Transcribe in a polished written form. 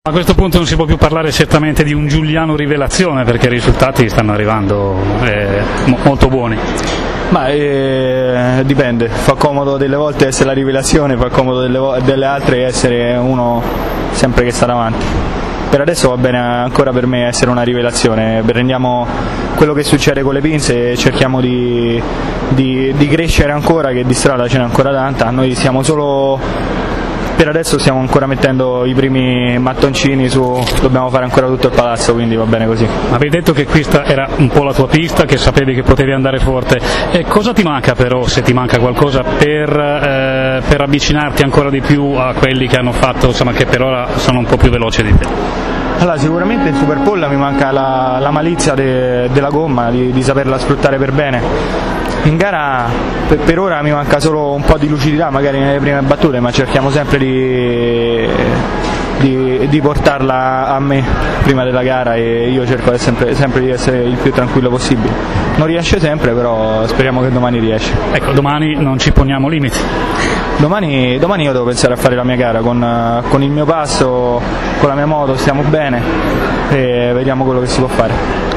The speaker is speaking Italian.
A questo punto non si può più parlare certamente di un Giuliano rivelazione, perché i risultati stanno arrivando molto buoni. Ma dipende, fa comodo delle volte essere la rivelazione, fa comodo delle altre essere uno sempre che sta davanti. Per adesso va bene ancora per me essere una rivelazione, prendiamo quello che succede con le pinze e cerchiamo di crescere ancora, che di strada ce n'è ancora tanta. Noi siamo solo... Per adesso stiamo ancora mettendo i primi mattoncini su, dobbiamo fare ancora tutto il palazzo, quindi va bene così. Avevi detto che questa era un po' la tua pista, che sapevi che potevi andare forte. E cosa ti manca però, se ti manca qualcosa, per avvicinarti ancora di più a quelli che hanno fatto, insomma, che per ora sono un po' più veloci di te? Allora, sicuramente in Superpole mi manca la malizia della gomma, di saperla sfruttare per bene. In gara per ora mi manca solo un po' di lucidità magari nelle prime battute, ma cerchiamo sempre di portarla a me prima della gara e io cerco sempre di essere il più tranquillo possibile. Non riesce sempre, però speriamo che domani riesce. Ecco, domani non ci poniamo limiti. Domani io devo pensare a fare la mia gara con il mio passo, con la mia moto, stiamo bene e vediamo quello che si può fare.